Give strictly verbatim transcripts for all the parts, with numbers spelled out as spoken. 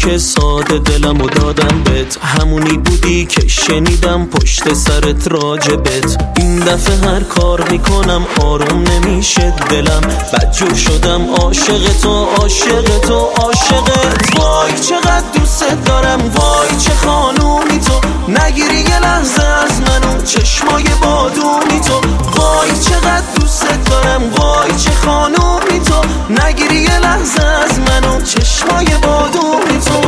که ساده دلمو دادم بهت، همونی بودی که شنیدم پشت سرت راجبت. این دفعه هر کار میکنم آروم نمیشه دلم، بدجور شدم عاشق تو عاشق تو عاشقت. وای چقدر دوست دارم، وای چه خانومی تو، نگیری یه لحظه از منو چشمای بادونی تو. وای چقدر دوست دارم، وای چه خانومی تو، نگیری یه لحظه از منو چشمای بادونی تو.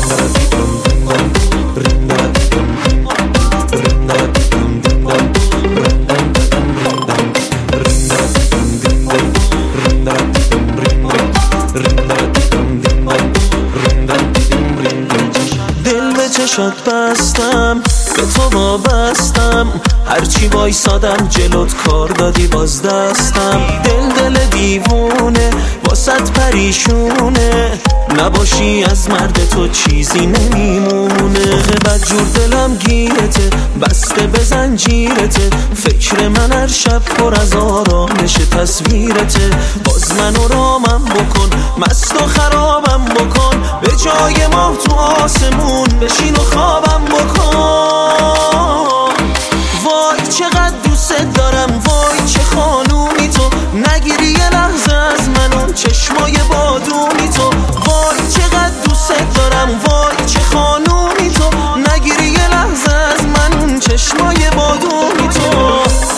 دل به چشات بستم، به تو وابستم، هرچی وایسادم جلوت کار دادی باز دستم. دل دل دیوونه واسط پریشونه، نباشی از مرد تو چیزی نمیمونه. بدجور دلم گیرته بسته به زنجیرته، فکر من هر شب پر از آرامش تصویرته. باز منو رامم بکن، مست و خرابم بکن، به جای ماه تو آسمون بشین و خوابم بکن. وای چقدر دوست دارم، وای چه خانومی تو، نگیری یه لحظه از منو چشمای بادونی تو. وای چقدر دوست دارم، وای چه خانومی تو، نگیری یه لحظه از من چشمای بادونی تو.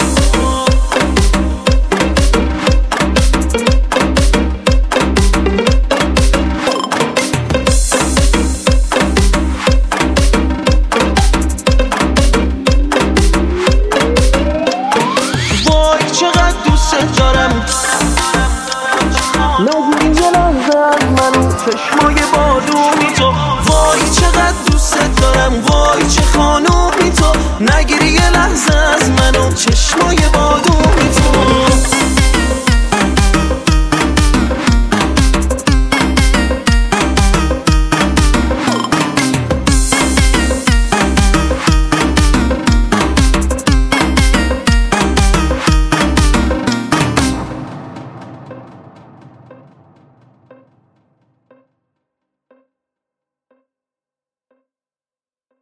چقدر دوست دارم، نگیری یه لحظه از من چشمای بادونی تو. وای چقدر دوست دارم، وای چه خانومی تو، نگیری یه لحظه از منو چشمای بادونی تو.